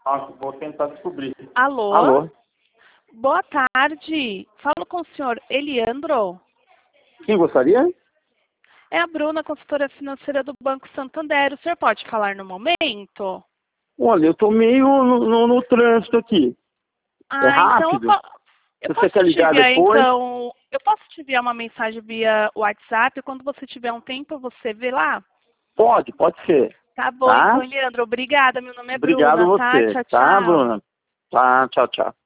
Vou tentar descobrir. Alô? Alô? Boa tarde. Falo com o senhor Eliandro. Quem gostaria? É a Bruna, consultora financeira do Banco Santander. O senhor pode falar no momento? Olha, eu estou meio no trânsito aqui. É Então rápido? eu Se você posso quer te ligar enviar, depois, então, eu posso te enviar uma mensagem via WhatsApp. Quando você tiver um tempo, você vê lá? pode ser. Tá bom, então, Tá? Eliandro. Obrigada. Meu nome é Obrigado Bruna, tá? você. Tchau, Tá, tchau. Bruna? Tá, tchau, tchau.